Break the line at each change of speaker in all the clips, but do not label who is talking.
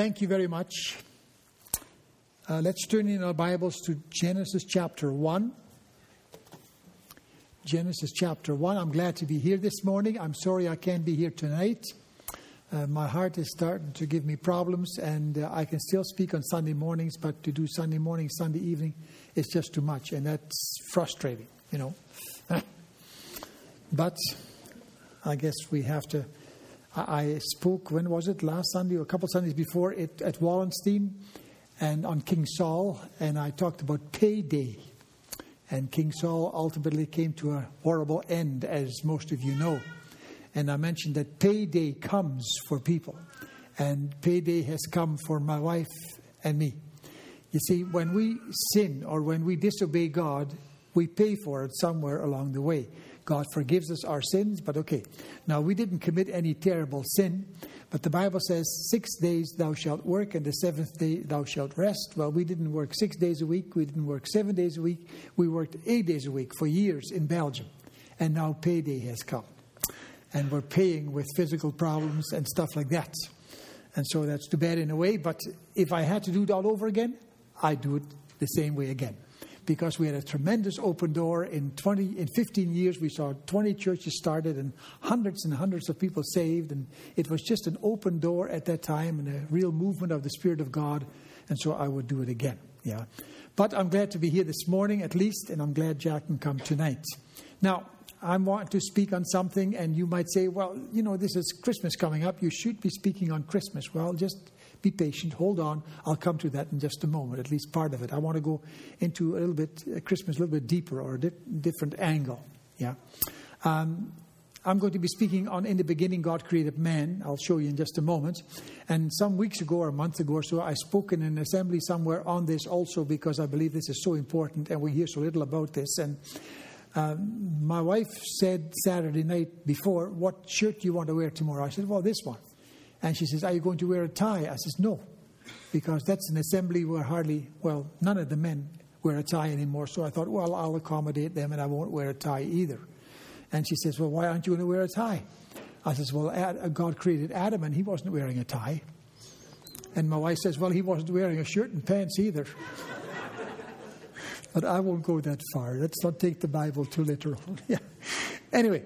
Thank you very much. Let's turn in our Bibles to Genesis chapter 1. Genesis chapter 1. I'm glad to be here this morning. I'm sorry I can't be here tonight. My heart is starting to give me problems, and I can still speak on Sunday mornings, but to do Sunday morning, Sunday evening, is just too much, and that's frustrating, you know. But I guess we have to. I spoke, when was it, last Sunday or a couple of Sundays before, at Wallenstein and on King Saul, and I talked about payday. And King Saul ultimately came to a horrible end, as most of you know. And I mentioned that payday comes for people, and payday has come for my wife and me. You see, when we sin or when we disobey God, we pay for it somewhere along the way. God forgives us our sins, but okay. Now, we didn't commit any terrible sin, but the Bible says 6 days thou shalt work, and the seventh day thou shalt rest. Well, we didn't work 6 days a week. We didn't work 7 days a week. We worked 8 days a week for years in Belgium. And now payday has come. And we're paying with physical problems and stuff like that. And so that's too bad in a way. But if I had to do it all over again, I'd do it the same way again. Because we had a tremendous open door. In 15 years, we saw 20 churches started and hundreds of people saved. And it was just an open door at that time and a real movement of the Spirit of God. And so I would do it again. Yeah. But I'm glad to be here this morning at least, and I'm glad Jack can come tonight. Now, I want to speak on something, and you might say, well, you know, this is Christmas coming up. You should be speaking on Christmas. Well, just be patient. Hold on. I'll come to that in just a moment, at least part of it. I want to go into a little bit, Christmas a little bit deeper or a different angle. Yeah. I'm going to be speaking on In the Beginning, God Created Man. I'll show you in just a moment. And some weeks ago or a month ago or so, I spoke in an assembly somewhere on this also because I believe this is so important and we hear so little about this. And my wife said Saturday night before, what shirt do you want to wear tomorrow? I said, well, this one. And she says, are you going to wear a tie? I says, no, because that's an assembly where none of the men wear a tie anymore. So I thought, well, I'll accommodate them and I won't wear a tie either. And she says, well, why aren't you going to wear a tie? I says, well, God created Adam and he wasn't wearing a tie. And my wife says, well, he wasn't wearing a shirt and pants either. But I won't go that far. Let's not take the Bible too literal. Yeah. Anyway,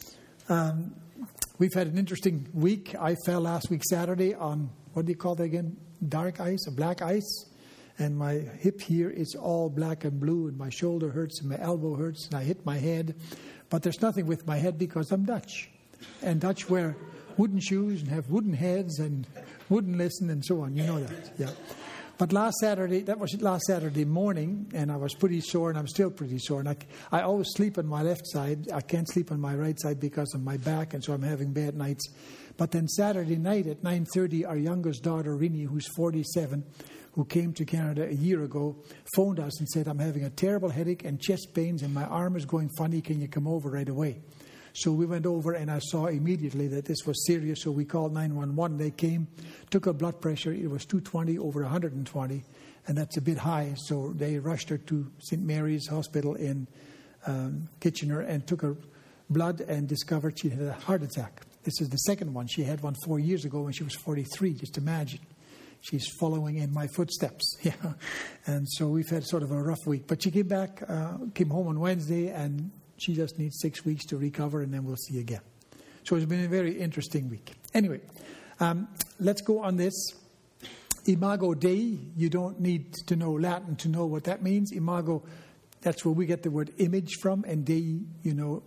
we've had an interesting week. I fell last week Saturday on, what do you call that again? Dark ice or black ice. And my hip here is all black and blue, and my shoulder hurts and my elbow hurts, and I hit my head. But there's nothing with my head because I'm Dutch. And Dutch wear wooden shoes and have wooden heads and wouldn't listen and so on. You know that, yeah. But last Saturday morning, and I was pretty sore, and I'm still pretty sore. And I always sleep on my left side. I can't sleep on my right side because of my back, and so I'm having bad nights. But then Saturday night at 9:30, our youngest daughter, Rini, who's 47, who came to Canada a year ago, phoned us and said, I'm having a terrible headache and chest pains, and my arm is going funny. Can you come over right away? So we went over, and I saw immediately that this was serious. So we called 911. They came, took her blood pressure. It was 220 over 120, and that's a bit high. So they rushed her to St. Mary's Hospital in Kitchener and took her blood and discovered she had a heart attack. This is the second one. She had one 4 years ago when she was 43. Just imagine. She's following in my footsteps. Yeah. And so we've had sort of a rough week. But she came home on Wednesday, and she just needs 6 weeks to recover, and then we'll see again. So it's been a very interesting week. Anyway, let's go on this. Imago Dei, you don't need to know Latin to know what that means. Imago, that's where we get the word image from, and Dei, you know,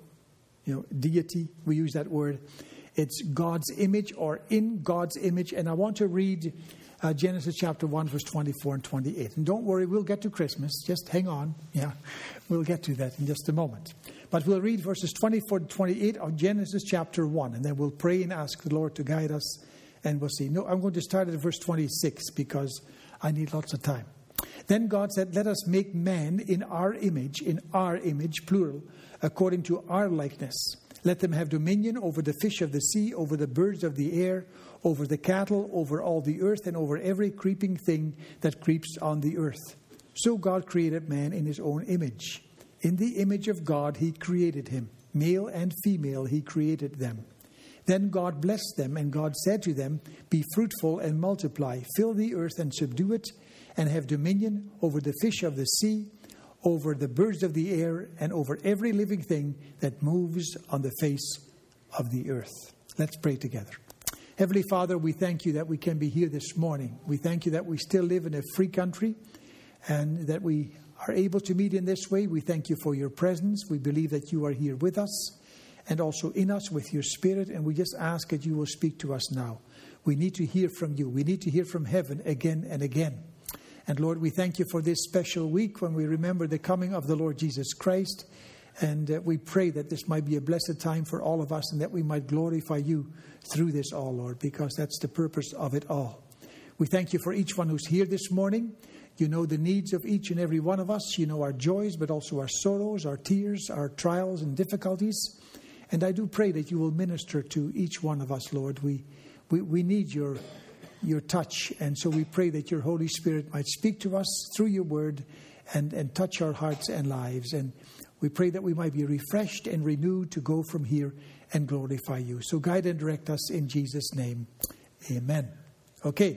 deity. We use that word. It's God's image or in God's image. And I want to read Genesis chapter 1, verse 24 and 28. And don't worry, we'll get to Christmas. Just hang on. Yeah, we'll get to that in just a moment. But we'll read verses 24 to 28 of Genesis chapter 1. And then we'll pray and ask the Lord to guide us. And we'll see. No, I'm going to start at verse 26 because I need lots of time. Then God said, let us make man in our image, plural, according to our likeness. Let them have dominion over the fish of the sea, over the birds of the air, over the cattle, over all the earth, and over every creeping thing that creeps on the earth. So God created man in his own image. In the image of God he created him. Male and female he created them. Then God blessed them, and God said to them, "Be fruitful and multiply, fill the earth and subdue it, and have dominion over the fish of the sea, over the birds of the air, and over every living thing that moves on the face of the earth." Let's pray together. Heavenly Father, we thank you that we can be here this morning. We thank you that we still live in a free country and that we are able to meet in this way. We thank you for your presence. We believe that you are here with us and also in us with your Spirit. And we just ask that you will speak to us now. We need to hear from you. We need to hear from heaven again and again. And Lord, we thank you for this special week when we remember the coming of the Lord Jesus Christ. And we pray that this might be a blessed time for all of us and that we might glorify you through this all, Lord, because that's the purpose of it all. We thank you for each one who's here this morning. You know the needs of each and every one of us. You know our joys, but also our sorrows, our tears, our trials and difficulties. And I do pray that you will minister to each one of us, Lord. We need your touch. And so we pray that your Holy Spirit might speak to us through your word and touch our hearts and lives. And we pray that we might be refreshed and renewed to go from here and glorify you. So guide and direct us in Jesus' name. Amen. Okay.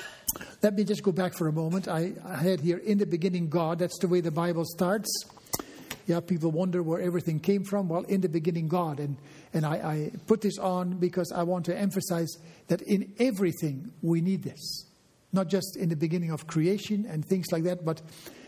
Let me just go back for a moment. I had here, in the beginning, God. That's the way the Bible starts. Yeah, people wonder where everything came from. Well, in the beginning, God. And I put this on because I want to emphasize that in everything we need this. Not just in the beginning of creation and things like that, but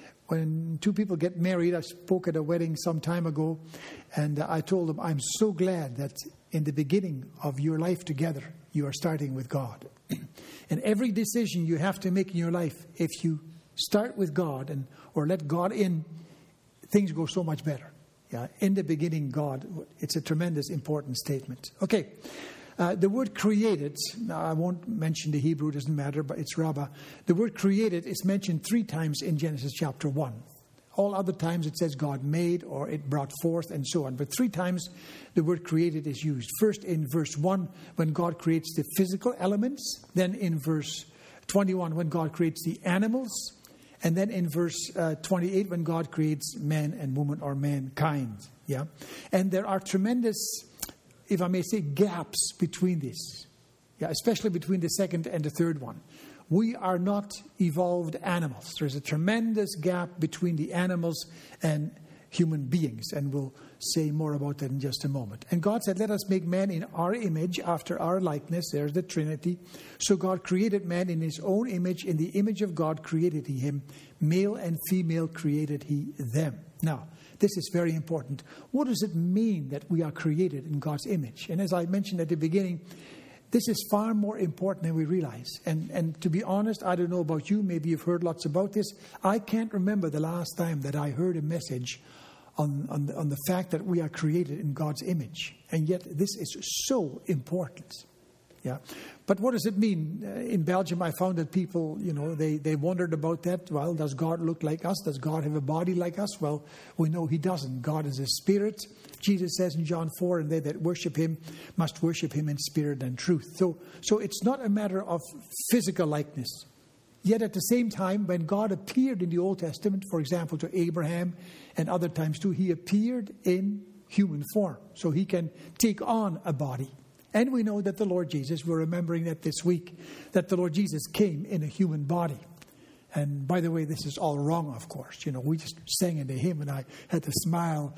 when two people get married, I spoke at a wedding some time ago, and I told them, I'm so glad that in the beginning of your life together, you are starting with God. And every decision you have to make in your life, if you start with God or let God in, things go so much better. Yeah, in the beginning, God. It's a tremendous, important statement. Okay, the word created, now I won't mention the Hebrew, it doesn't matter, but it's Rabbah. The word created is mentioned 3 times in Genesis chapter 1. All other times it says God made or it brought forth and so on. But 3 times the word created is used. First in verse 1 when God creates the physical elements. Then in verse 21 when God creates the animals. And then in verse 28 when God creates man and woman or mankind. Yeah, and there are tremendous, if I may say, gaps between these. Yeah, especially between the second and the third one. We are not evolved animals. There's a tremendous gap between the animals and human beings. And we'll say more about that in just a moment. And God said, let us make man in our image, after our likeness. There's the Trinity. So God created man in his own image. In the image of God created he him. Male and female created he them. Now, this is very important. What does it mean that we are created in God's image? And as I mentioned at the beginning, this is far more important than we realize. And to be honest, I don't know about you. Maybe you've heard lots about this. I can't remember the last time that I heard a message on the fact that we are created in God's image. And yet this is so important. Yeah. But what does it mean? In Belgium, I found that people, they wondered about that. Well, does God look like us? Does God have a body like us? Well, we know he doesn't. God is a spirit. Jesus says in John 4, and they that worship him must worship him in spirit and truth. So it's not a matter of physical likeness. Yet at the same time, when God appeared in the Old Testament, for example, to Abraham and other times too, he appeared in human form. So he can take on a body. And we know that the Lord Jesus, we're remembering that this week, that the Lord Jesus came in a human body. And by the way, this is all wrong, of course. We just sang in the hymn, and I had to smile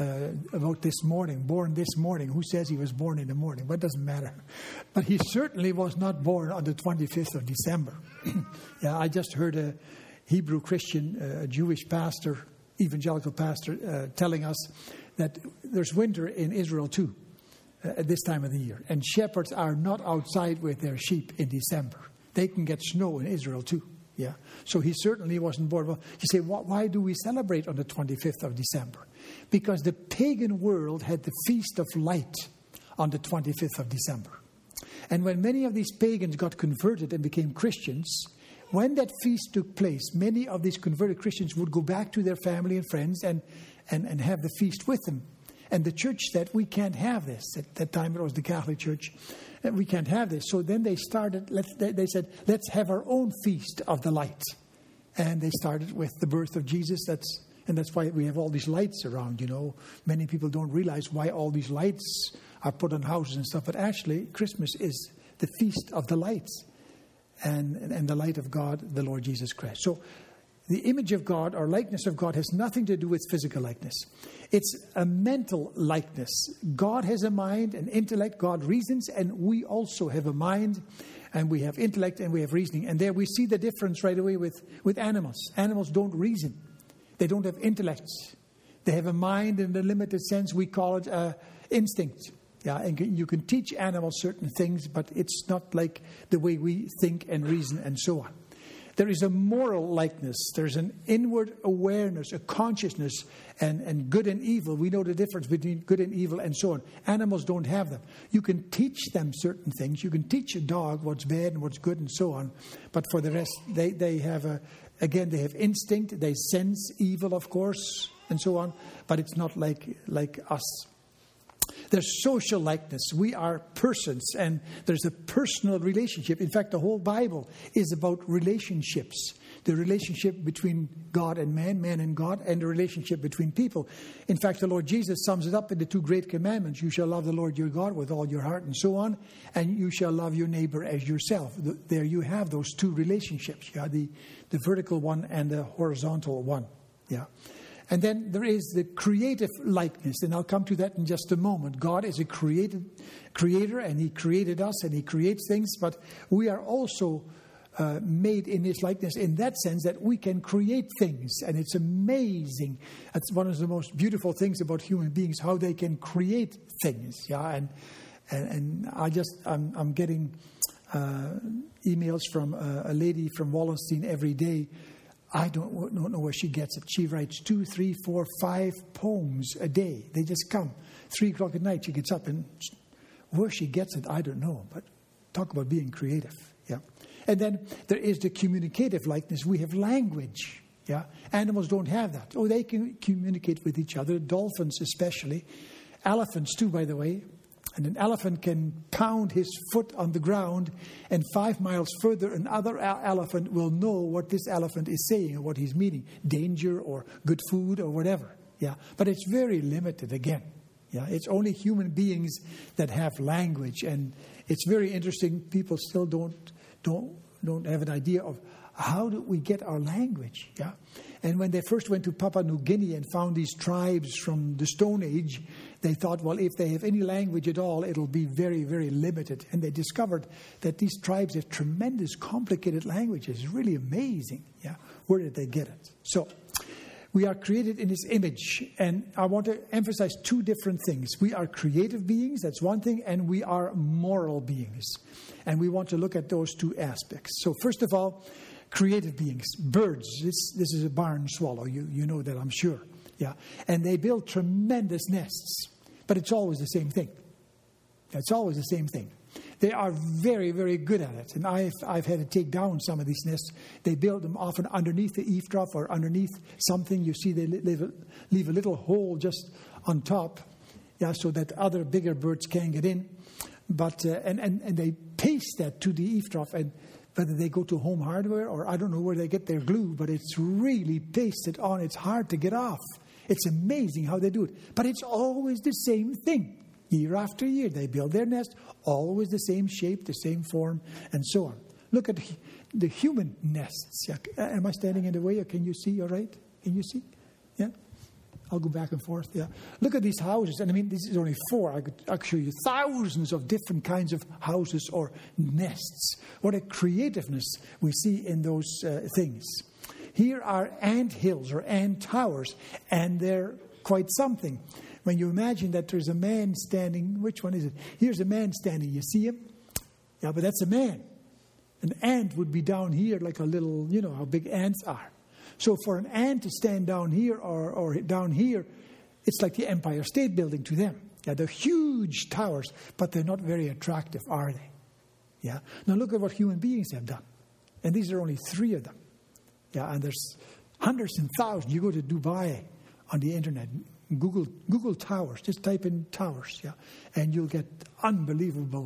about this morning, born this morning. Who says he was born in the morning? But it doesn't matter. But he certainly was not born on the 25th of December. Yeah, I just heard a Hebrew Christian, a Jewish pastor, evangelical pastor, telling us that there's winter in Israel too. At this time of the year. And shepherds are not outside with their sheep in December. They can get snow in Israel too. Yeah. So he certainly wasn't born. Well, you say, why do we celebrate on the 25th of December? Because the pagan world had the Feast of Light on the 25th of December. And when many of these pagans got converted and became Christians, when that feast took place, many of these converted Christians would go back to their family and friends and have the feast with them. And the church said, we can't have this. At that time, it was the Catholic Church. We can't have this. So then they started, they said, let's have our own feast of the light. And they started with the birth of Jesus. That's And that's why we have all these lights around, Many people don't realize why all these lights are put on houses and stuff. But actually, Christmas is the feast of the lights and the light of God, the Lord Jesus Christ. So the image of God or likeness of God has nothing to do with physical likeness. It's a mental likeness. God has a mind, an intellect. God reasons, and we also have a mind, and we have intellect, and we have reasoning. And there we see the difference right away with animals. Animals don't reason. They don't have intellects. They have a mind in the limited sense. We call it instinct. Yeah, and you can teach animals certain things, but it's not like the way we think and reason and so on. There is a moral likeness. There's an inward awareness, a consciousness, and good and evil. We know the difference between good and evil and so on. Animals don't have them. You can teach them certain things. You can teach a dog what's bad and what's good and so on. But for the rest, they have they have instinct. They sense evil, of course, and so on. But it's not like us. There's social likeness. We are persons, and there's a personal relationship. In fact, the whole Bible is about relationships. The relationship between God and man and God, and the relationship between people. In fact, the Lord Jesus sums it up in the 2 great commandments. You shall love the Lord your God with all your heart and so on, and you shall love your neighbor as yourself. There you have those 2 relationships. Yeah, the vertical one and the horizontal one. Yeah. And then there is the creative likeness, and I'll come to that in just a moment. God is a creator, and He created us, and He creates things, but we are also made in His likeness in that sense that we can create things, and it's amazing. That's one of the most beautiful things about human beings, how they can create things. Yeah, and I'm getting emails from a lady from Wallenstein every day. I don't know where she gets it. She writes 2, 3, 4, 5 poems a day. They just come. 3 o'clock at night, she gets up, and where she gets it, I don't know. But talk about being creative. Yeah. And then there is the communicative likeness. We have language. Yeah. Animals don't have that. Oh, they can communicate with each other. Dolphins especially. Elephants too, by the way. And an elephant can pound his foot on the ground, and 5 miles further, another elephant will know what this elephant is saying or what he's meaning. Danger or good food or whatever. Yeah. But it's very limited again. Yeah. It's only human beings that have language. And it's very interesting. People still don't have an idea of how do we get our language. Yeah. And when they first went to Papua New Guinea and found these tribes from the Stone Age, they thought, well, if they have any language at all, it'll be very, very limited. And they discovered that these tribes have tremendous, complicated languages. It's really amazing. Yeah, where did they get it? So, we are created in His image. And I want to emphasize 2 different things. We are creative beings, that's one thing, and we are moral beings. And we want to look at those 2 aspects. So, first of all, creative beings. Birds. This is a barn swallow. You know that, I'm sure. Yeah. And they build tremendous nests. But it's always the same thing. It's always the same thing. They are very, very good at it. And I've had to take down some of these nests. They build them often underneath the eave trough or underneath something. You see, they leave a little hole just on top, yeah, so that other bigger birds can't get in. But and they paste that to the eave trough, and whether they go to Home Hardware or I don't know where they get their glue, but it's really pasted on. It's hard to get off. It's amazing how they do it. But it's always the same thing. Year after year, they build their nest, always the same shape, the same form, and so on. Look at the human nests. Yeah. Am I standing in the way, or can you see all right? Can you see? Yeah? I'll go back and forth. Yeah. Look at these houses. And I mean, this is only 4. I could show you thousands of different kinds of houses or nests. What a creativeness we see in those things. Here are ant hills or ant towers, and they're quite something. When you imagine that there's a man standing, which one is it? Here's a man standing. You see him? Yeah, but that's a man. An ant would be down here like a little, you know how big ants are. So for an ant to stand down here or down here, it's like the Empire State Building to them. Yeah, they're huge towers, but they're not very attractive, are they? Yeah. Now look at what human beings have done. And these are only 3 of them. Yeah, and there's hundreds and thousands. You go to Dubai on the internet, Google towers. Just type in towers, yeah, and you'll get unbelievable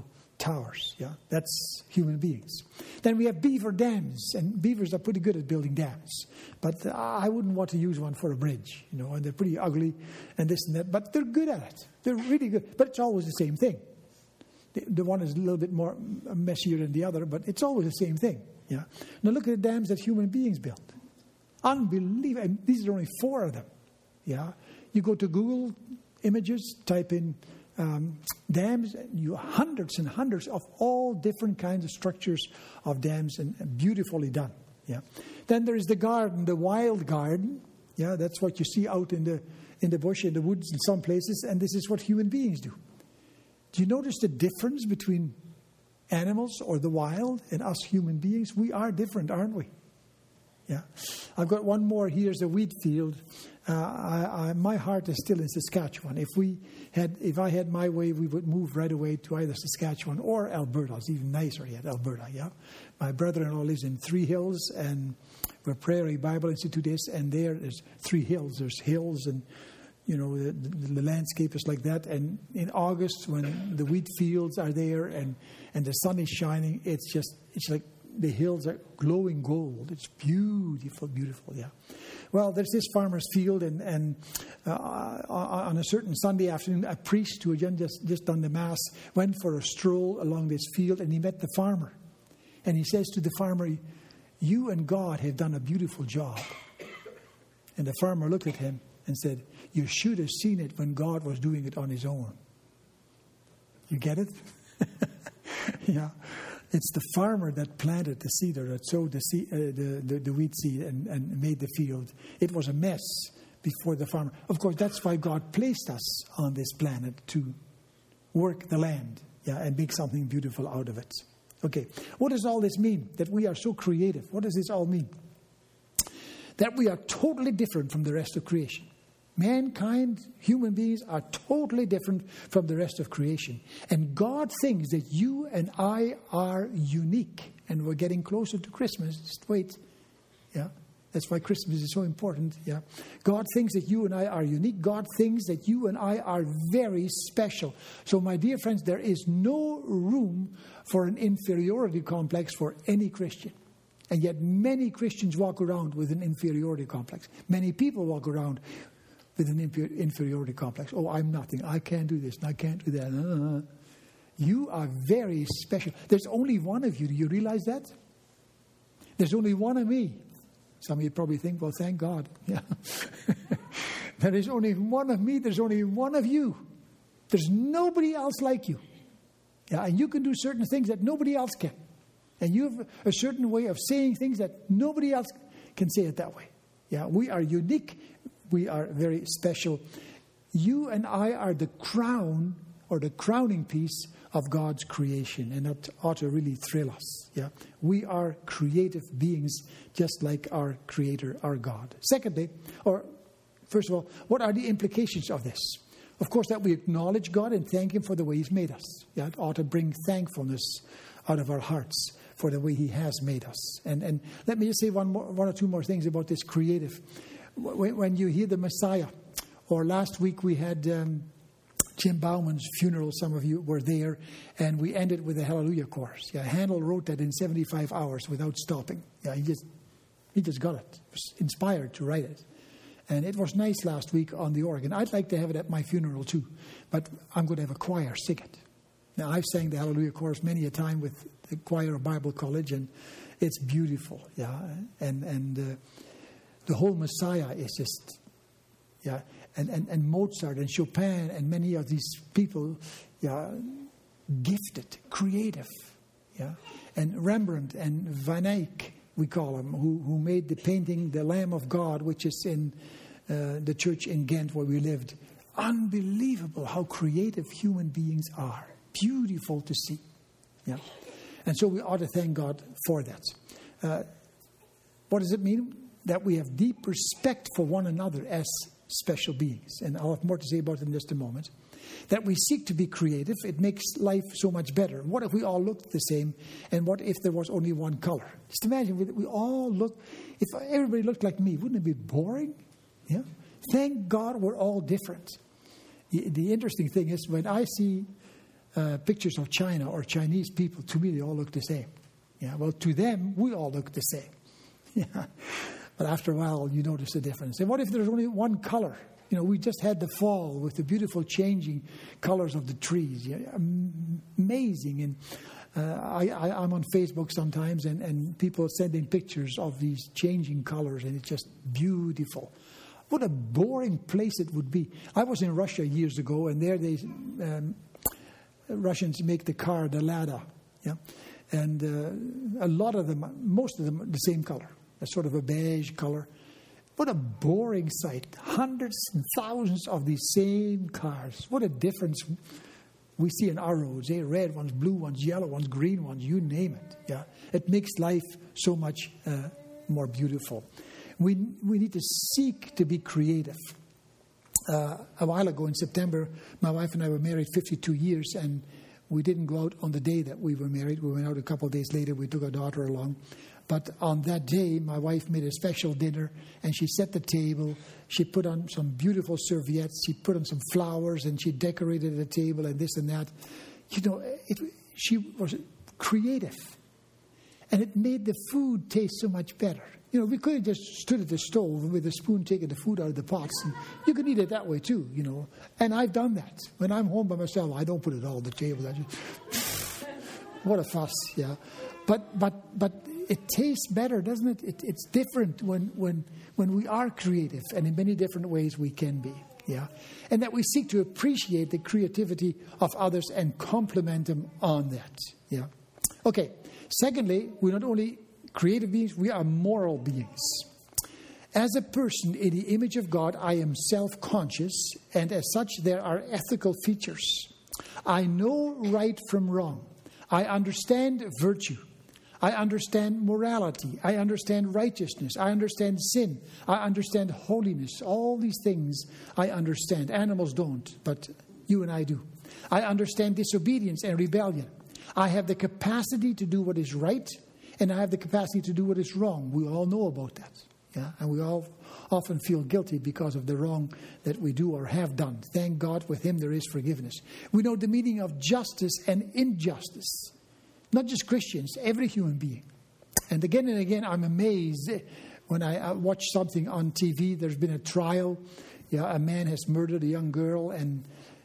towers. Yeah, that's human beings. Then we have beaver dams, and beavers are pretty good at building dams. But I wouldn't want to use one for a bridge, and they're pretty ugly and this and that. But they're good at it. They're really good. But it's always the same thing. The one is a little bit more messier than the other, but it's always the same thing. Yeah. Now look at the dams that human beings built. Unbelievable. And these are only 4 of them. Yeah. You go to Google Images, type in dams, you hundreds and hundreds of all different kinds of structures of dams, and beautifully done. Yeah. Then there is the garden, the wild garden. Yeah, that's what you see out in the bush, in the woods, in some places, and this is what human beings do. Do you notice the difference between animals or the wild and us human beings? We are different, aren't we? Yeah. I've got one more. Here's a wheat field. My heart is still in Saskatchewan. If I had my way, we would move right away to either Saskatchewan or Alberta. It's even nicer yet, Alberta. Yeah. My brother-in-law lives in Three Hills, and where Prairie Bible Institute is, and there's 3 hills. There's hills, and the landscape is like that. And in August, when the wheat fields are there and the sun is shining, it's like the hills are glowing gold. It's beautiful, beautiful, yeah. Well, there's this farmer's field, and on a certain Sunday afternoon, a priest who had just done the Mass went for a stroll along this field, and he met the farmer. And he says to the farmer, "You and God have done a beautiful job." And the farmer looked at him and said, "You should have seen it when God was doing it on his own." You get it? Yeah. It's the farmer that planted the seed, or that sowed the wheat seed and made the field. It was a mess before the farmer. Of course, that's why God placed us on this planet, to work the land, and make something beautiful out of it. Okay, what does all this mean? That we are so creative. What does this all mean? That we are totally different from the rest of creation. Mankind, human beings, are totally different from the rest of creation. And God thinks that you and I are unique. And we're getting closer to Christmas. Just wait. Yeah. That's why Christmas is so important. Yeah. God thinks that you and I are unique. God thinks that you and I are very special. So, my dear friends, there is no room for an inferiority complex for any Christian. And yet many Christians walk around with an inferiority complex. Many people walk around with an inferiority complex. Oh, I'm nothing. I can't do this and I can't do that. You are very special. There's only one of you. Do you realize that? There's only one of me. Some of you probably think, well, thank God. Yeah. There is only one of me. There's only one of you. There's nobody else like you. Yeah, and you can do certain things that nobody else can. And you have a certain way of saying things that nobody else can say it that way. Yeah, we are unique. We are very special. You and I are the crown, or the crowning piece of God's creation, and that ought to really thrill us. Yeah, we are creative beings, just like our Creator, our God. Secondly, or first of all, what are the implications of this? Of course, that we acknowledge God and thank Him for the way He's made us. Yeah, it ought to bring thankfulness out of our hearts for the way He has made us. And let me just say one or two more things about this creative. When you hear the Messiah, or last week we had Jim Bauman's funeral, some of you were there, and we ended with a Hallelujah chorus. Yeah, Handel wrote that in 75 hours without stopping. Yeah, he just got it. He was inspired to write it. And it was nice last week on the organ. I'd like to have it at my funeral too, but I'm going to have a choir sing it. Now, I've sang the Hallelujah chorus many a time with the choir of Bible College, and it's beautiful. Yeah, and the whole Messiah is just, yeah, and Mozart and Chopin and many of these people, yeah, gifted, creative, yeah, and Rembrandt and Van Eyck, we call him, who made the painting The Lamb of God, which is in the church in Ghent where we lived. Unbelievable how creative human beings are. Beautiful to see. Yeah, and so we ought to thank God for that. What does it mean? That we have deep respect for one another as special beings. And I'll have more to say about it in just a moment. That we seek to be creative. It makes life so much better. What if we all looked the same? And what if there was only one color? Just imagine we all look. If everybody looked like me, wouldn't it be boring? Yeah. Thank God we're all different. The interesting thing is when I see pictures of China or Chinese people, to me, they all look the same. Yeah, well, to them, we all look the same. Yeah. But after a while, you notice the difference. And what if there's only one color? We just had the fall with the beautiful changing colors of the trees. Yeah, amazing. And I'm on Facebook sometimes, and people sending pictures of these changing colors, and it's just beautiful. What a boring place it would be. I was in Russia years ago, and there Russians make the car, the Lada. Yeah? And a lot of them, most of them, the same color. A sort of a beige color. What a boring sight. Hundreds and thousands of these same cars. What a difference we see in our roads. Red ones, blue ones, yellow ones, green ones, you name it. Yeah, it makes life so much more beautiful. We need to seek to be creative. A while ago in September, my wife and I were married 52 years, and we didn't go out on the day that we were married. We went out a couple of days later. We took our daughter along. But on that day, my wife made a special dinner, and she set the table. She put on some beautiful serviettes. She put on some flowers, and she decorated the table and this and that. She was creative. And it made the food taste so much better. We could have just stood at the stove with a spoon taking the food out of the pots. And you can eat it that way too, And I've done that. When I'm home by myself, I don't put it all on the table. I just, what a fuss, yeah. But it tastes better, doesn't it? It's different when we are creative, and in many different ways we can be, yeah. And that we seek to appreciate the creativity of others and compliment them on that, yeah. Okay. Secondly, we're not only creative beings, we are moral beings. As a person in the image of God, I am self-conscious, and as such, there are ethical features. I know right from wrong. I understand virtue. I understand morality. I understand righteousness. I understand sin. I understand holiness. All these things I understand. Animals don't, but you and I do. I understand disobedience and rebellion. I have the capacity to do what is right, and I have the capacity to do what is wrong. We all know about that. Yeah? And we all often feel guilty because of the wrong that we do or have done. Thank God, with Him there is forgiveness. We know the meaning of justice and injustice. Not just Christians, every human being. And again, I'm amazed when I watch something on TV. There's been a trial. Yeah, a man has murdered a young girl, and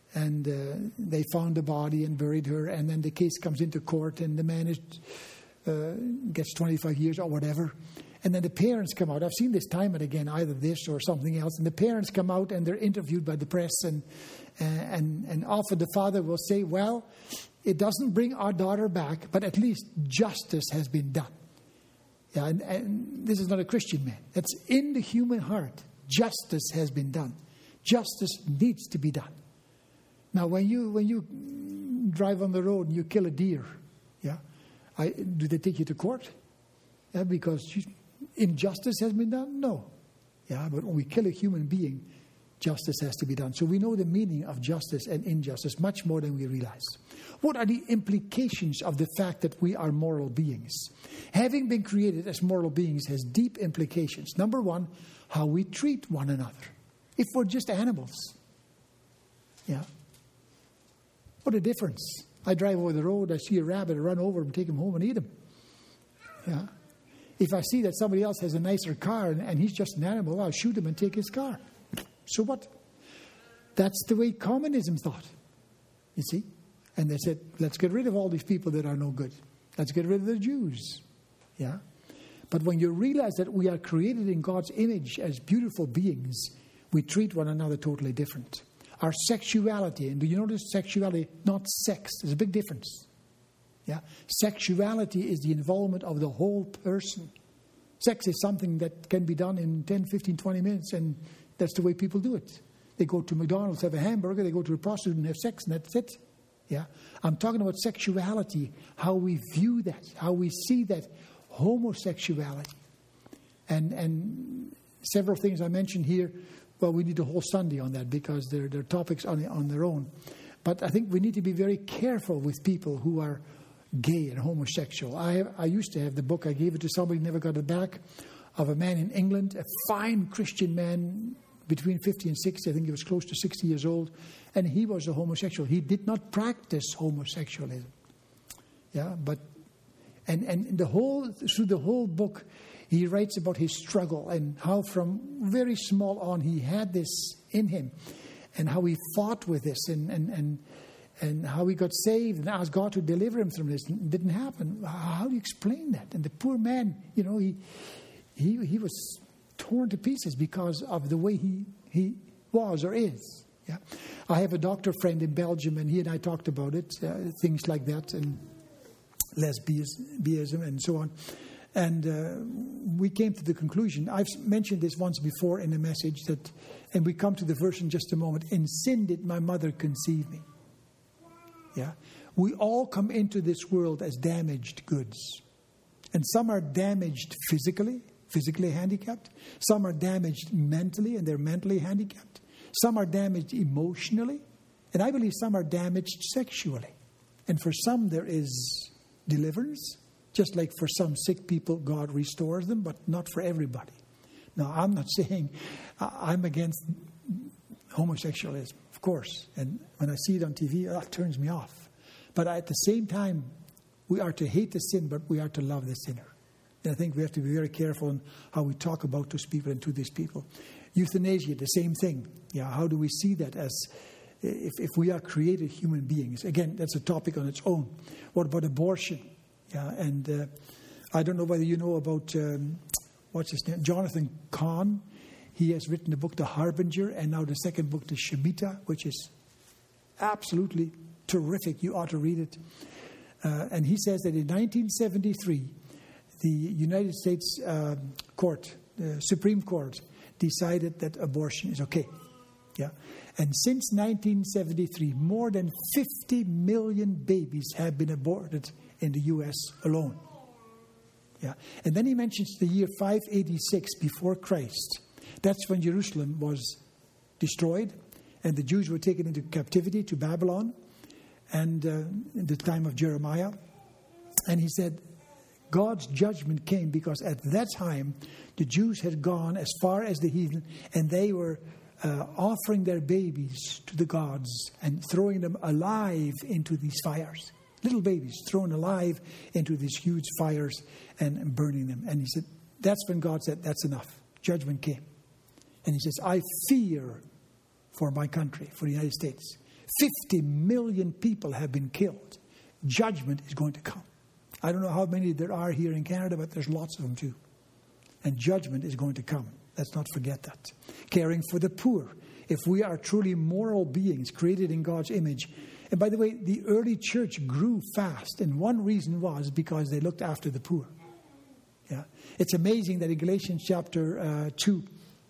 they found the body and buried her. And then the case comes into court, and the man gets 25 years or whatever. And then the parents come out. I've seen this time and again, either this or something else. And the parents come out, and they're interviewed by the press. And often the father will say, well, it doesn't bring our daughter back, but at least justice has been done. Yeah, and this is not a Christian man. It's in the human heart. Justice has been done. Justice needs to be done. Now, when you drive on the road and you kill a deer, yeah, do they take you to court? Yeah, because injustice has been done? No. Yeah, but when we kill a human being, justice has to be done. So we know the meaning of justice and injustice much more than we realize. What are the implications of the fact that we are moral beings? Having been created as moral beings has deep implications. Number one, how we treat one another. If we're just animals. Yeah. What a difference. I drive over the road, I see a rabbit, I run over him, take him home and eat him. Yeah. If I see that somebody else has a nicer car and he's just an animal, I'll shoot him and take his car. So what? That's the way communism thought. You see? And they said, let's get rid of all these people that are no good. Let's get rid of the Jews. Yeah? But when you realize that we are created in God's image as beautiful beings, we treat one another totally different. Our sexuality, and do you notice sexuality, not sex? There's a big difference. Yeah? Sexuality is the involvement of the whole person. Sex is something that can be done in 10, 15, 20 minutes, and that's the way people do it. They go to McDonald's, have a hamburger, they go to a prostitute and have sex, and that's it. Yeah? I'm talking about sexuality, how we view that, how we see that homosexuality. And several things I mentioned here, well, we need a whole Sunday on that because they're topics on their own. But I think we need to be very careful with people who are gay and homosexual. I used to have the book, I gave it to somebody, never got it back, of a man in England, a fine Christian man, between 50 and 60. I think he was close to 60 years old. And he was a homosexual. He did not practice homosexualism. Yeah, but and through the whole book, he writes about his struggle and how from very small on he had this in him, and how he fought with this, and how he got saved and asked God to deliver him from this. It didn't happen. How do you explain that? And the poor man, he was torn to pieces because of the way he was or is. Yeah, I have a doctor friend in Belgium, and he and I talked about it, things like that, and lesbianism and so on. And we came to the conclusion, I've mentioned this once before in a message, that, and we come to the verse in just a moment, "In sin did my mother conceive me." Yeah, we all come into this world as damaged goods. And some are damaged physically handicapped. Some are damaged mentally, and they're mentally handicapped. Some are damaged emotionally. And I believe some are damaged sexually. And for some there is deliverance. Just like for some sick people, God restores them, but not for everybody. Now, I'm not saying I'm against homosexualism, of course. And when I see it on TV, that turns me off. But at the same time, we are to hate the sin, but we are to love the sinner. And I think we have to be very careful in how we talk about those people and to these people. Euthanasia, the same thing. Yeah, how do we see that as if we are created human beings? Again, that's a topic on its own. What about abortion? Yeah, and I don't know whether you know about, what's his name, Jonathan Cahn. He has written the book, The Harbinger, and now the second book, The Shemitah, which is absolutely terrific. You ought to read it. And he says that in 1973, the United States court, the Supreme Court, decided that abortion is okay. Yeah. And since 1973, more than 50 million babies have been aborted in the U.S. alone. Yeah. And then he mentions the year 586 before Christ. That's when Jerusalem was destroyed and the Jews were taken into captivity to Babylon, and in the time of Jeremiah. And he said God's judgment came because at that time the Jews had gone as far as the heathen, and they were offering their babies to the gods and throwing them alive into these fires. Little babies thrown alive into these huge fires and burning them. And he said, that's when God said, that's enough. Judgment came. And he says, I fear for my country, for the United States. 50 million people have been killed. Judgment is going to come. I don't know how many there are here in Canada, but there's lots of them too. And judgment is going to come. Let's not forget that. Caring for the poor. If we are truly moral beings created in God's image. And by the way, the early church grew fast. And one reason was because they looked after the poor. Yeah, it's amazing that in Galatians chapter 2,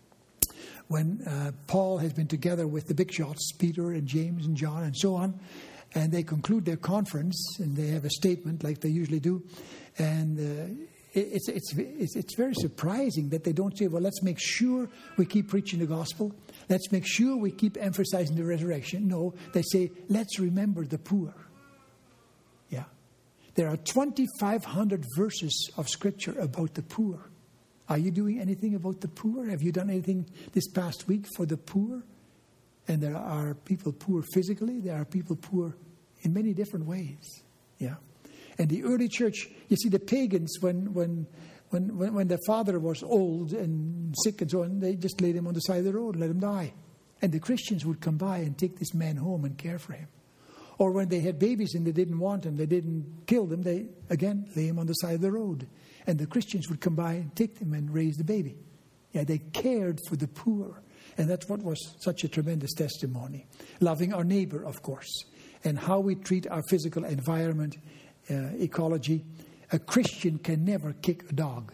when Paul has been together with the big shots, Peter and James and John and so on, and they conclude their conference and they have a statement like they usually do, and it's very surprising that they don't say, well, let's make sure we keep preaching the gospel. Let's make sure we keep emphasizing the resurrection. No, they say, let's remember the poor. Yeah. There are 2,500 verses of scripture about the poor. Are you doing anything about the poor? Have you done anything this past week for the poor? And there are people poor physically. There are people poor in many different ways. Yeah. And the early church, you see, the pagans, when their father was old and sick and so on, they just laid him on the side of the road, let him die. And the Christians would come by and take this man home and care for him. Or when they had babies and they didn't want him, they didn't kill them, they, again, lay him on the side of the road. And the Christians would come by and take them and raise the baby. Yeah, they cared for the poor. And that's what was such a tremendous testimony. Loving our neighbor, of course. And how we treat our physical environment, ecology. A Christian can never kick a dog.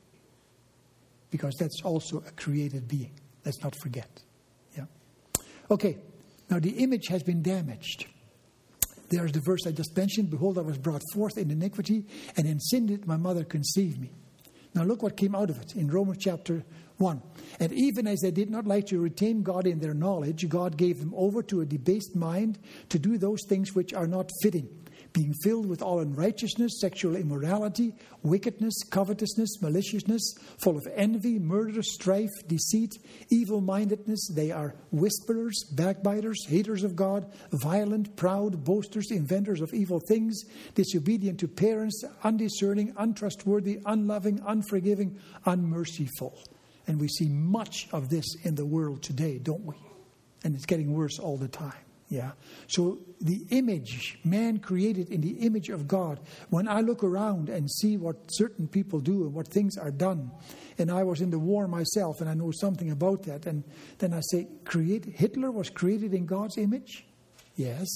Because that's also a created being. Let's not forget. Yeah. Okay. Now the image has been damaged. There's the verse I just mentioned. Behold, I was brought forth in iniquity, and in sin did my mother conceive me. Now look what came out of it. In Romans chapter 1. And even as they did not like to retain God in their knowledge, God gave them over to a debased mind to do those things which are not fitting, being filled with all unrighteousness, sexual immorality, wickedness, covetousness, maliciousness, full of envy, murder, strife, deceit, evil-mindedness. They are whisperers, backbiters, haters of God, violent, proud, boasters, inventors of evil things, disobedient to parents, undiscerning, untrustworthy, unloving, unforgiving, unmerciful. And we see much of this in the world today, don't we? And it's getting worse all the time. Yeah. So the image, man created in the image of God, when I look around and see what certain people do and what things are done, and I was in the war myself and I know something about that, and then I say, Hitler was created in God's image? Yes.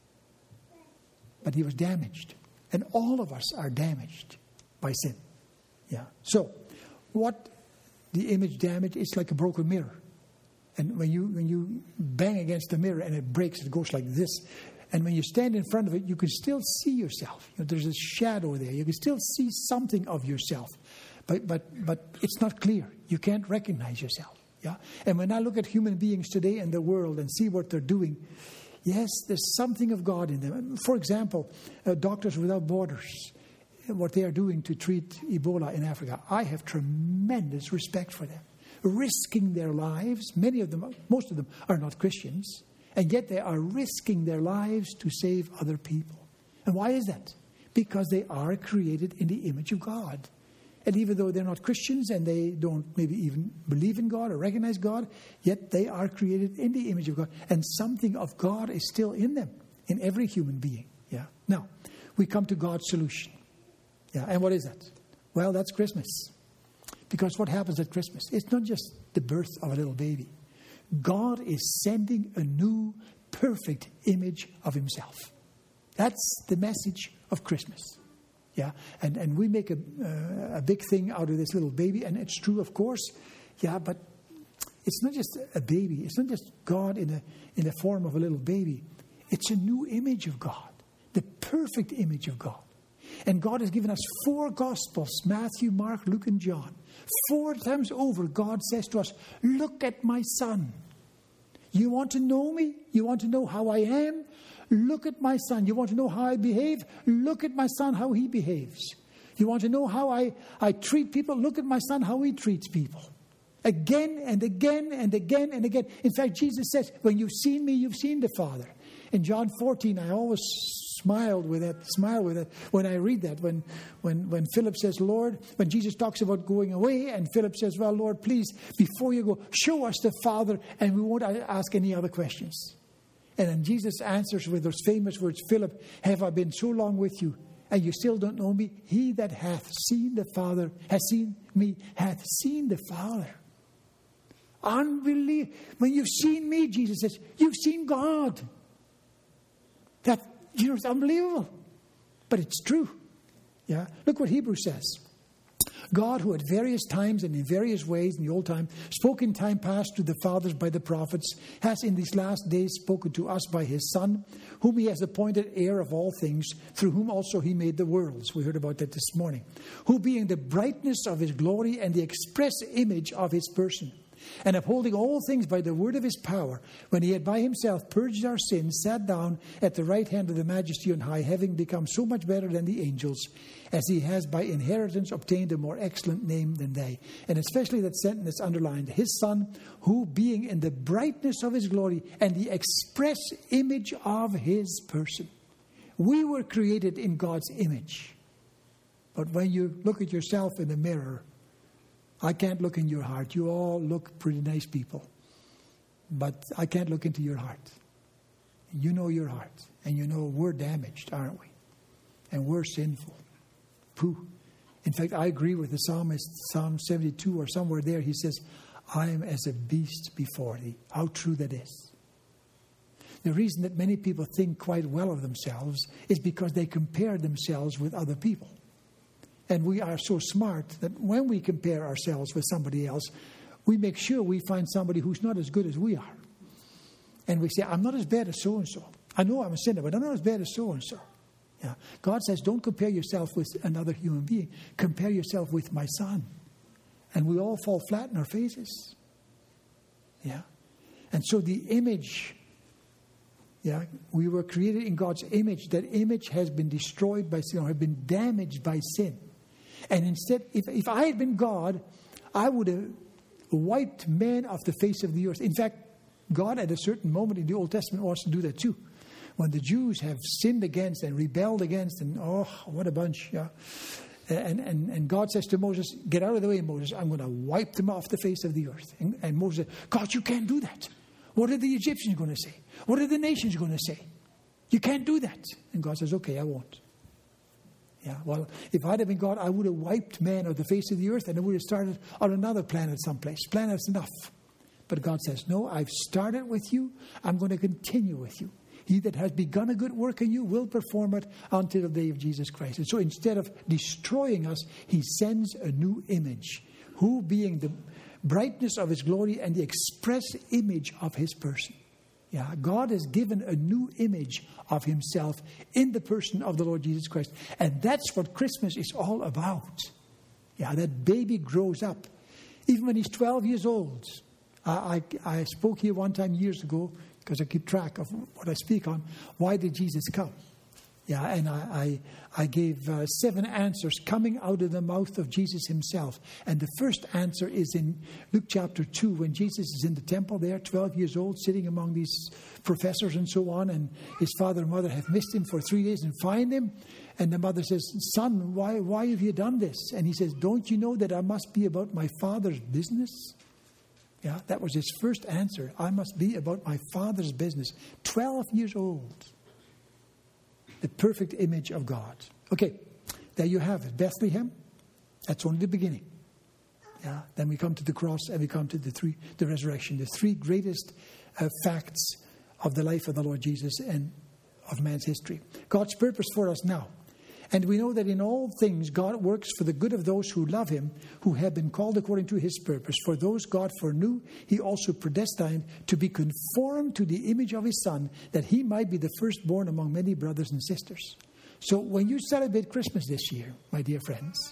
But he was damaged. And all of us are damaged by sin. Yeah. So what the image damage is like a broken mirror. And when you bang against the mirror and it breaks, it goes like this. And when you stand in front of it, you can still see yourself. There's a shadow there. You can still see something of yourself. But it's not clear. You can't recognize yourself. Yeah. And when I look at human beings today in the world and see what they're doing, yes, there's something of God in them. For example, Doctors Without Borders, what they are doing to treat Ebola in Africa. I have tremendous respect for them. Risking their lives. Most of them are not Christians. And yet they are risking their lives to save other people. And why is that? Because they are created in the image of God. And even though they're not Christians and they don't maybe even believe in God or recognize God, yet they are created in the image of God. And something of God is still in them, in every human being. Yeah. Now, we come to God's solution. Yeah. And what is that? Well, that's Christmas. Because what happens at Christmas? It's not just the birth of a little baby. God is sending a new, perfect image of himself. That's the message of Christmas. Yeah, and we make a big thing out of this little baby, and it's true, of course. Yeah, but it's not just a baby. It's not just God in the form of a little baby. It's a new image of God, the perfect image of God. And God has given us 4 Gospels, Matthew, Mark, Luke, and John. 4 times over, God says to us, look at my son. You want to know me? You want to know how I am? Look at my son. You want to know how I behave? Look at my son, how he behaves. You want to know how I treat people? Look at my son, how he treats people. Again and again and again and again. In fact, Jesus says, when you've seen me, you've seen the Father. In John 14, I always smile with that when I read that. When Philip says, Lord, when Jesus talks about going away, and Philip says, well, Lord, please, before you go, show us the Father, and we won't ask any other questions. And then Jesus answers with those famous words, Philip, have I been so long with you, and you still don't know me? He that hath seen the Father, has seen me, hath seen the Father. Unbelievable. When you've seen me, Jesus says, you've seen God. It's unbelievable. But it's true. Yeah. Look what Hebrews says. God, who at various times and in various ways in the old time spoke in time past to the fathers by the prophets, has in these last days spoken to us by his Son, whom he has appointed heir of all things, through whom also he made the worlds. We heard about that this morning. Who being the brightness of his glory and the express image of his person, and upholding all things by the word of his power, when he had by himself purged our sins, sat down at the right hand of the Majesty on high, having become so much better than the angels, as he has by inheritance obtained a more excellent name than they. And especially that sentence underlined, his Son, who being in the brightness of his glory and the express image of his person. We were created in God's image. But when you look at yourself in the mirror, I can't look in your heart. You all look pretty nice people. But I can't look into your heart. You know your heart. And you know we're damaged, aren't we? And we're sinful. Pooh. In fact, I agree with the psalmist, Psalm 72 or somewhere there. He says, I am as a beast before thee. How true that is. The reason that many people think quite well of themselves is because they compare themselves with other people. And we are so smart that when we compare ourselves with somebody else, we make sure we find somebody who's not as good as we are. And we say, I'm not as bad as so-and-so. I know I'm a sinner, but I'm not as bad as so-and-so. Yeah. God says, don't compare yourself with another human being. Compare yourself with my Son. And we all fall flat in our faces. Yeah. And so the image, we were created in God's image. That image has been destroyed by sin, or has been damaged by sin. And instead, if I had been God, I would have wiped man off the face of the earth. In fact, God at a certain moment in the Old Testament wants to do that too. When the Jews have sinned against and rebelled against, and what a bunch, yeah. And God says to Moses, get out of the way, Moses. I'm going to wipe them off the face of the earth. And Moses said, God, you can't do that. What are the Egyptians going to say? What are the nations going to say? You can't do that. And God says, okay, I won't. Yeah, well, if I'd have been God, I would have wiped man off the face of the earth, and I would have started on another planet someplace. Planet's enough. But God says, no, I've started with you. I'm going to continue with you. He that has begun a good work in you will perform it until the day of Jesus Christ. And so instead of destroying us, he sends a new image, who being the brightness of his glory and the express image of his person. Yeah, God has given a new image of himself in the person of the Lord Jesus Christ. And that's what Christmas is all about. Yeah, that baby grows up. Even when he's 12 years old. I spoke here one time years ago, because I keep track of what I speak on. Why did Jesus come? Yeah, and I gave 7 answers coming out of the mouth of Jesus himself. And the first answer is in Luke chapter 2, when Jesus is in the temple there, 12 years old, sitting among these professors and so on. And his father and mother have missed him for 3 days and find him. And the mother says, son, why have you done this? And he says, don't you know that I must be about my Father's business? Yeah, that was his first answer. I must be about my Father's business. 12 years old. The perfect image of God. Okay, there you have it. Bethlehem, that's only the beginning. Yeah, then we come to the cross and we come to the resurrection. The 3 greatest facts of the life of the Lord Jesus and of man's history. God's purpose for us now. And we know that in all things God works for the good of those who love him, who have been called according to his purpose. For those God foreknew, he also predestined to be conformed to the image of his Son, that he might be the firstborn among many brothers and sisters. So when you celebrate Christmas this year, my dear friends,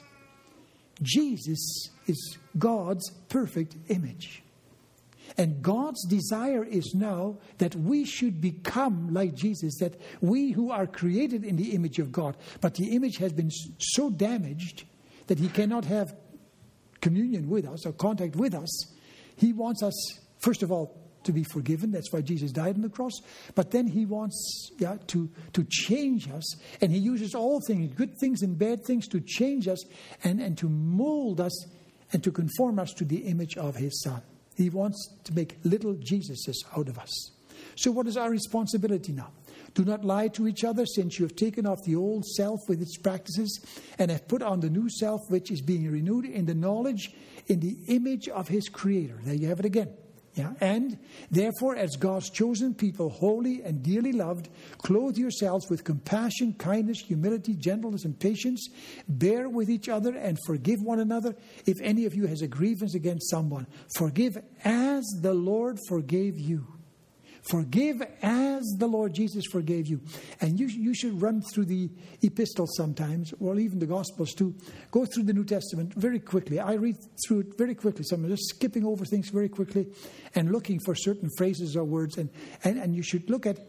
Jesus is God's perfect image. And God's desire is now that we should become like Jesus, that we who are created in the image of God, but the image has been so damaged that he cannot have communion with us or contact with us. He wants us, first of all, to be forgiven. That's why Jesus died on the cross. But then he wants to change us. And he uses all things, good things and bad things, to change us and to mold us and to conform us to the image of his Son. He wants to make little Jesuses out of us. So what is our responsibility now? Do not lie to each other, since you have taken off the old self with its practices and have put on the new self, which is being renewed in the knowledge, in the image of his Creator. There you have it again. Yeah. And therefore, as God's chosen people, holy and dearly loved, clothe yourselves with compassion, kindness, humility, gentleness, and patience. Bear with each other and forgive one another. If any of you has a grievance against someone, forgive as the Lord forgave you. Forgive as the Lord Jesus forgave you. And you should run through the epistles sometimes, or even the Gospels too. Go through the New Testament very quickly. I read through it very quickly. Sometimes just skipping over things very quickly and looking for certain phrases or words. And you should look at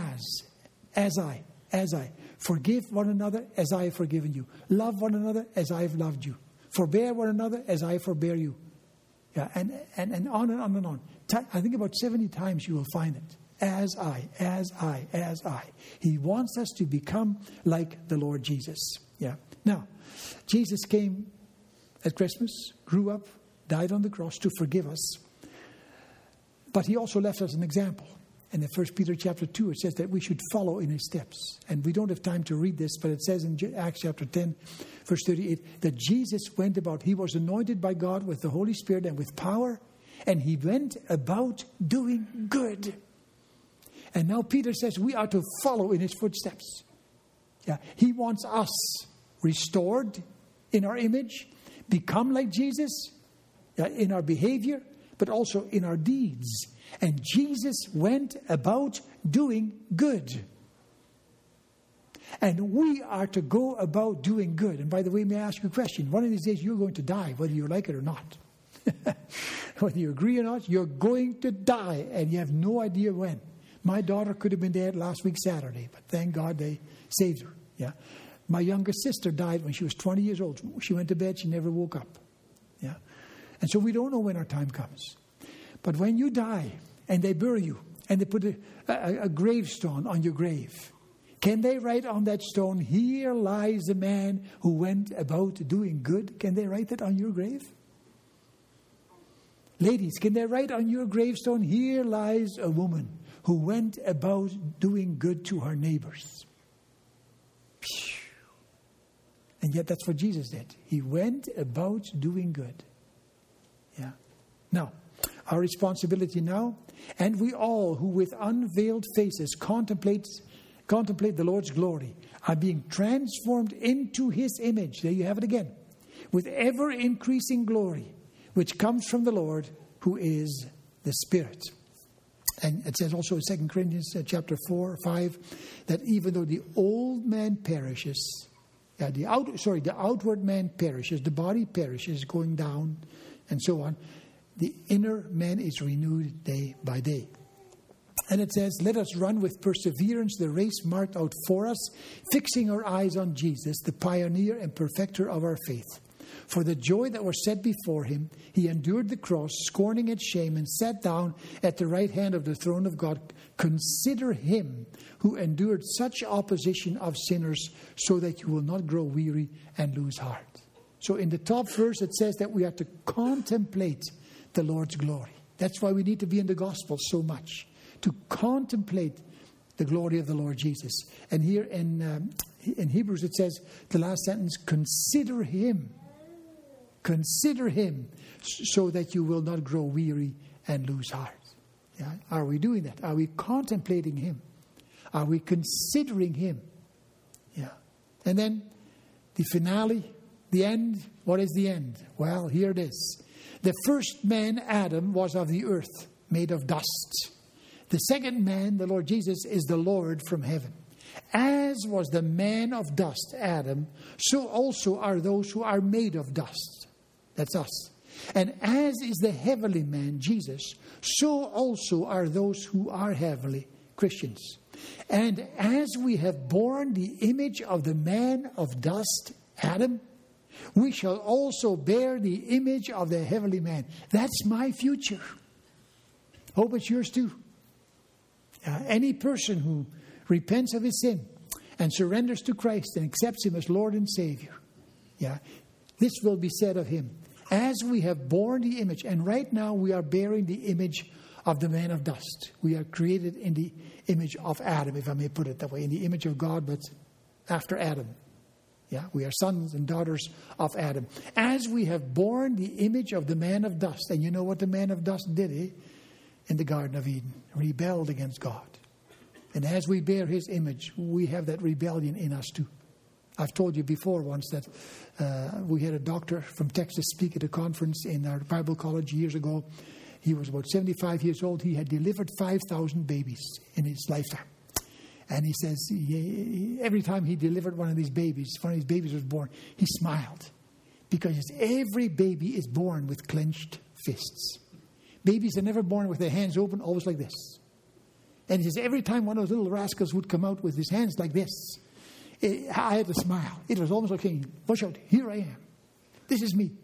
as I. Forgive one another as I have forgiven you. Love one another as I have loved you. Forbear one another as I forbear you. Yeah, and on and on and on. I think about 70 times you will find it. As I. He wants us to become like the Lord Jesus. Yeah. Now, Jesus came at Christmas, grew up, died on the cross to forgive us. But he also left us an example. And in 1 Peter chapter 2, it says that we should follow in his steps. And we don't have time to read this, but it says in Acts chapter 10, verse 38, that Jesus went about. He was anointed by God with the Holy Spirit and with power. And he went about doing good. And now Peter says we are to follow in his footsteps. Yeah, he wants us restored in our image, become like Jesus in our behavior, but also in our deeds. And Jesus went about doing good. And we are to go about doing good. And by the way, may I ask you a question? One of these days you're going to die, whether you like it or not. Whether you agree or not, you're going to die, and you have no idea when. My daughter could have been dead last week Saturday, but thank God they saved her. Yeah, my youngest sister died when she was 20 years old. She went to bed, she never woke up. Yeah, and so we don't know when our time comes. But when you die and they bury you and they put a gravestone on your grave, can they write on that stone, "Here lies the man who went about doing good"? Can they write that on your grave? Ladies, can they write on your gravestone, "Here lies a woman who went about doing good to her neighbors"? And yet that's what Jesus did. He went about doing good. Yeah. Now, our responsibility now, and we all who with unveiled faces contemplate the Lord's glory, are being transformed into His image. There you have it again. With ever increasing glory, which comes from the Lord, who is the Spirit. And it says also in 2 Corinthians chapter 4-5, that even though the old man perishes, the outward man perishes, the body perishes, going down and so on, the inner man is renewed day by day. And it says, "Let us run with perseverance the race marked out for us, fixing our eyes on Jesus, the pioneer and perfecter of our faith. For the joy that was set before him, he endured the cross, scorning its shame, and sat down at the right hand of the throne of God. Consider him who endured such opposition of sinners, so that you will not grow weary and lose heart." So in the top verse, it says that we have to contemplate the Lord's glory. That's why we need to be in the gospel so much, to contemplate the glory of the Lord Jesus. And here in Hebrews, it says, the last sentence, "Consider him." Consider him, so that you will not grow weary and lose heart. Yeah? Are we doing that? Are we contemplating him? Are we considering him? Yeah. And then the finale, the end. What is the end? Well, here it is. The first man, Adam, was of the earth, made of dust. The second man, the Lord Jesus, is the Lord from heaven. As was the man of dust, Adam, so also are those who are made of dust. That's us. And as is the heavenly man, Jesus, so also are those who are heavenly, Christians. And as we have borne the image of the man of dust, Adam, we shall also bear the image of the heavenly man. That's my future. Hope it's yours too. Any person who repents of his sin and surrenders to Christ and accepts him as Lord and Savior, this will be said of him. As we have borne the image, and right now we are bearing the image of the man of dust. We are created in the image of Adam, if I may put it that way, in the image of God, but after Adam. We are sons and daughters of Adam. As we have borne the image of the man of dust, and you know what the man of dust did, in the Garden of Eden? Rebelled against God. And as we bear his image, we have that rebellion in us too. I've told you before once that we had a doctor from Texas speak at a conference in our Bible college years ago. He was about 75 years old. He had delivered 5,000 babies in his lifetime. And he says every time he delivered one of these babies was born, he smiled. Because every baby is born with clenched fists. Babies are never born with their hands open, always like this. And he says every time one of those little rascals would come out with his hands like this, I had to smile. It was almost like saying, "Watch out, here I am. This is me."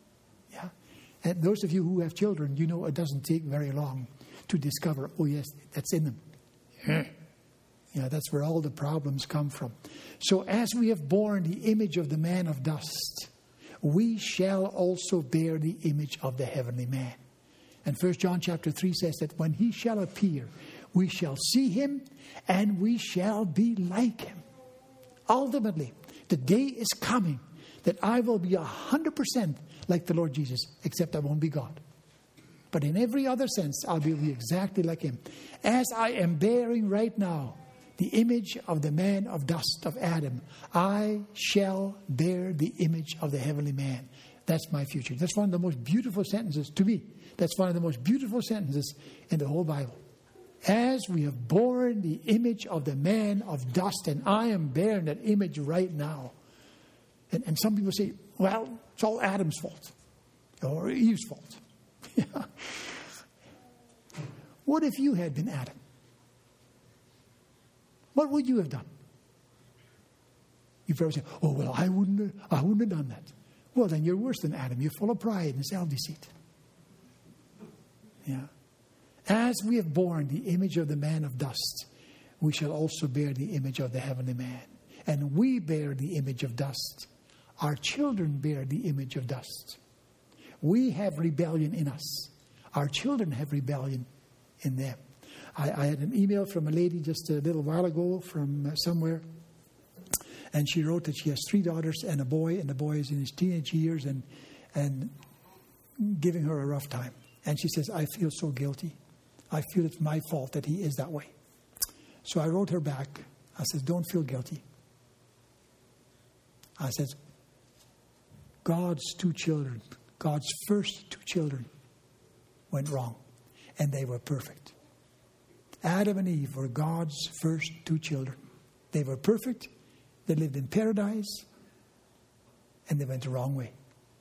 And those of you who have children, you know it doesn't take very long to discover, oh yes, that's in them. That's where all the problems come from. So as we have borne the image of the man of dust, we shall also bear the image of the heavenly man. And 1 John chapter 3 says that when he shall appear, we shall see him and we shall be like him. Ultimately, the day is coming that I will be 100% like the Lord Jesus, except I won't be God. But in every other sense, I'll be exactly like him. As I am bearing right now the image of the man of dust, of Adam, I shall bear the image of the heavenly man. That's my future. That's one of the most beautiful sentences to me. That's one of the most beautiful sentences in the whole Bible. As we have borne the image of the man of dust, and I am bearing that image right now. And some people say, well, it's all Adam's fault or Eve's fault. Yeah. What if you had been Adam? What would you have done? You probably say, oh, well, I wouldn't have done that. Well, then you're worse than Adam. You're full of pride and self-deceit. Yeah. As we have borne the image of the man of dust, we shall also bear the image of the heavenly man. And we bear the image of dust. Our children bear the image of dust. We have rebellion in us. Our children have rebellion in them. I had an email from a lady just a little while ago from somewhere. And she wrote that she has 3 daughters and a boy is in his teenage years and giving her a rough time. And she says, I feel so guilty. I feel it's my fault that he is that way. So I wrote her back. I said, don't feel guilty. I said, God's 2 children, God's first 2 children went wrong. And they were perfect. Adam and Eve were God's first 2 children. They were perfect. They lived in paradise. And they went the wrong way.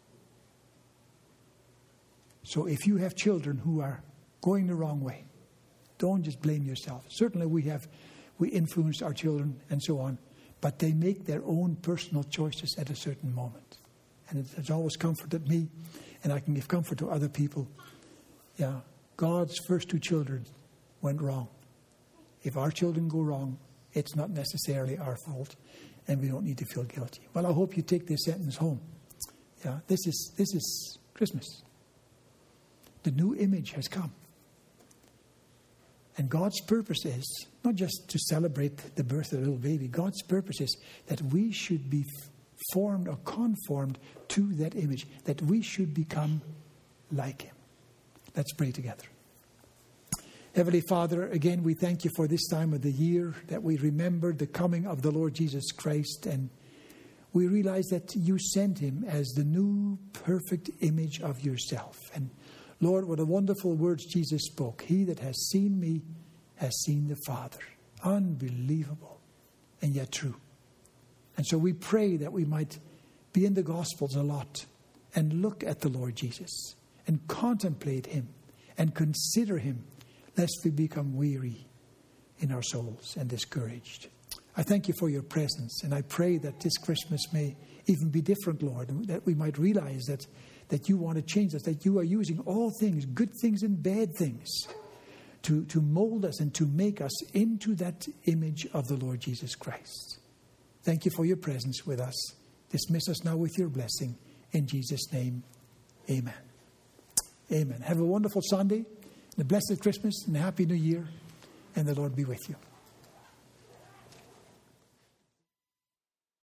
So if you have children who are going the wrong way, don't just blame yourself. Certainly we influence our children and so on, but they make their own personal choices at a certain moment. And it has always comforted me, and I can give comfort to other people. Yeah, God's first 2 children went wrong. If our children go wrong, it's not necessarily our fault, and we don't need to feel guilty. Well, I hope you take this sentence home. Yeah, this is Christmas. The new image has come. And God's purpose is not just to celebrate the birth of a little baby. God's purpose is that we should be formed or conformed to that image, that we should become like him. Let's pray together. Heavenly Father, again, we thank you for this time of the year, that we remember the coming of the Lord Jesus Christ, and we realize that you sent him as the new perfect image of yourself. And Lord, what a wonderful words Jesus spoke. He that has seen me has seen the Father. Unbelievable, and yet true. And so we pray that we might be in the Gospels a lot and look at the Lord Jesus and contemplate him and consider him, lest we become weary in our souls and discouraged. I thank you for your presence, and I pray that this Christmas may even be different, Lord, and that we might realize that you want to change us, that you are using all things, good things and bad things, to mold us and to make us into that image of the Lord Jesus Christ. Thank you for your presence with us. Dismiss us now with your blessing. In Jesus' name, amen. Amen. Have a wonderful Sunday, and a blessed Christmas, and a happy New Year, and the Lord be with you.